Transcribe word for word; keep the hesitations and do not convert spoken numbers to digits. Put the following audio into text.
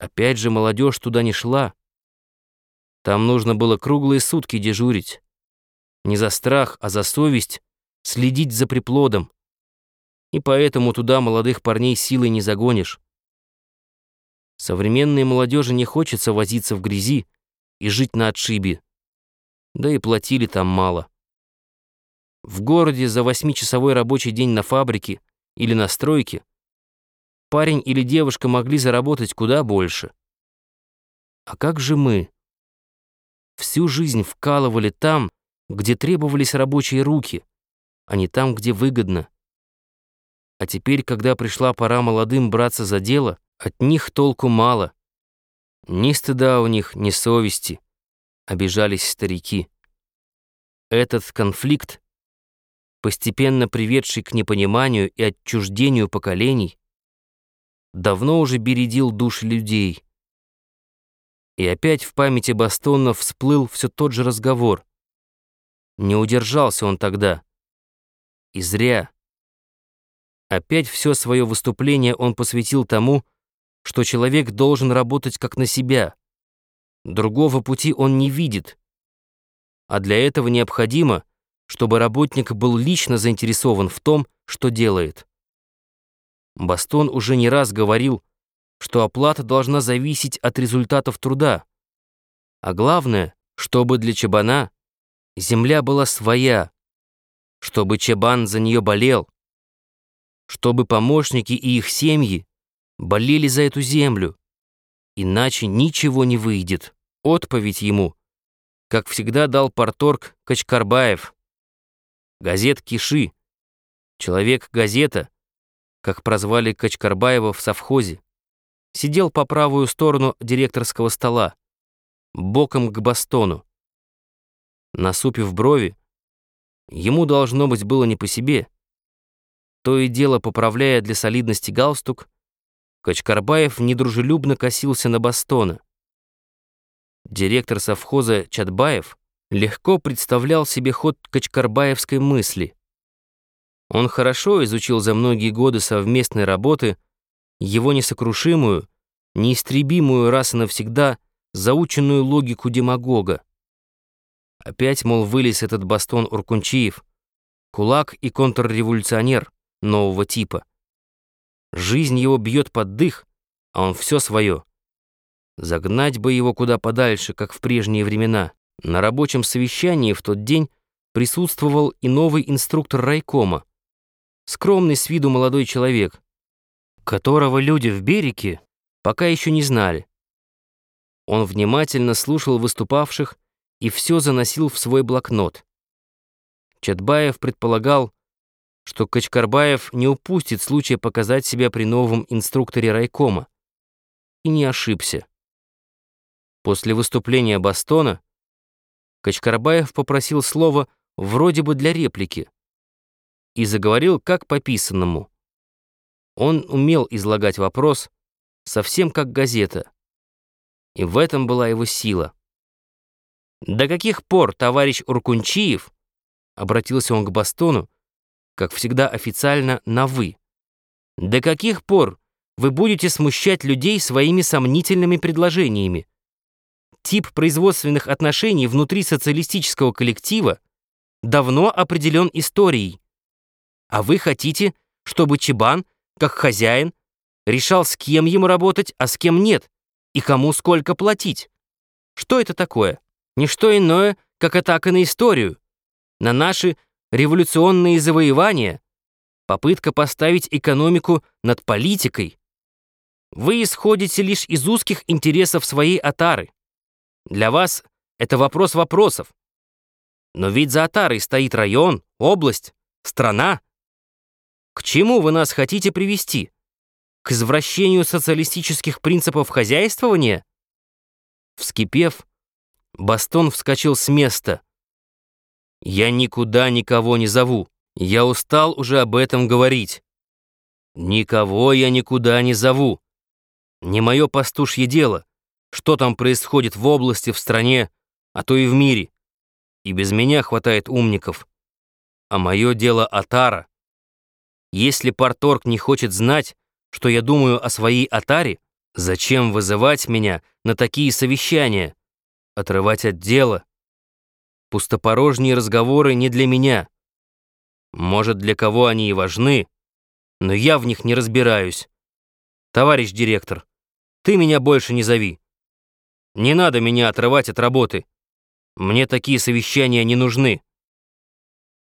Опять же молодежь туда не шла. Там нужно было круглые сутки дежурить. Не за страх, а за совесть следить за приплодом. И поэтому туда молодых парней силой не загонишь. Современной молодежи не хочется возиться в грязи и жить на отшибе. Да и платили там мало. В городе за восьмичасовой рабочий день на фабрике или на стройке парень или девушка могли заработать куда больше. А как же мы? Всю жизнь вкалывали там, где требовались рабочие руки, а не там, где выгодно. А теперь, когда пришла пора молодым браться за дело, от них толку мало. Ни стыда у них, ни совести. Обижались старики. Этот конфликт, постепенно приведший к непониманию и отчуждению поколений, давно уже бередил души людей. И опять в памяти Бастона всплыл все тот же разговор. Не удержался он тогда. И зря. Опять все свое выступление он посвятил тому, что человек должен работать как на себя. Другого пути он не видит. А для этого необходимо, чтобы работник был лично заинтересован в том, что делает. Бастон уже не раз говорил, что оплата должна зависеть от результатов труда. А главное, чтобы для чабана земля была своя, чтобы чабан за нее болел, чтобы помощники и их семьи болели за эту землю, иначе ничего не выйдет. Отповедь ему, как всегда, дал парторг Качкарбаев. Газет Киши, человек-газета, как прозвали Качкарбаева в совхозе, сидел по правую сторону директорского стола, боком к Бастону. Насупив брови, ему, должно быть, было не по себе. То и дело, поправляя для солидности галстук, Качкарбаев недружелюбно косился на Бастона. Директор совхоза Чатбаев легко представлял себе ход качкарбаевской мысли. Он хорошо изучил за многие годы совместной работы его несокрушимую, неистребимую раз и навсегда заученную логику демагога. Опять, мол, вылез этот Бастон Уркунчиев, кулак и контрреволюционер нового типа. Жизнь его бьет под дых, а он все свое. Загнать бы его куда подальше, как в прежние времена. На рабочем совещании в тот день присутствовал и новый инструктор райкома, скромный с виду молодой человек, которого люди в Береке пока еще не знали. Он внимательно слушал выступавших и все заносил в свой блокнот. Чатбаев предполагал, что Качкарбаев не упустит случая показать себя при новом инструкторе райкома. И не ошибся. После выступления Бастона Качкарбаев попросил слова вроде бы для реплики и заговорил как по писанному. Он умел излагать вопрос совсем как газета, и в этом была его сила. «До каких пор, товарищ Уркунчиев?» — обратился он к Бастону, как всегда официально на «вы». «До каких пор вы будете смущать людей своими сомнительными предложениями? Тип производственных отношений внутри социалистического коллектива давно определен историей. А вы хотите, чтобы чабан, как хозяин, решал, с кем ему работать, а с кем нет, и кому сколько платить? Что это такое? Ничто иное, как атака на историю, на наши революционные завоевания, попытка поставить экономику над политикой. Вы исходите лишь из узких интересов своей отары. Для вас это вопрос вопросов. Но ведь за отарой стоит район, область, страна. К чему вы нас хотите привести? К извращению социалистических принципов хозяйствования?» Вскипев, Бастон вскочил с места. «Я никуда никого не зову. Я устал уже об этом говорить. Никого я никуда не зову. Не мое пастушье дело, что там происходит в области, в стране, а то и в мире. И без меня хватает умников. А мое дело отара. Если парторг не хочет знать, что я думаю о своей отаре, Зачем вызывать меня на такие совещания? Отрывать от дела? Пустопорожние разговоры не для меня. Может, для кого они и важны, но я в них не разбираюсь. Товарищ директор, ты меня больше не зови. Не надо меня отрывать от работы. Мне такие совещания не нужны.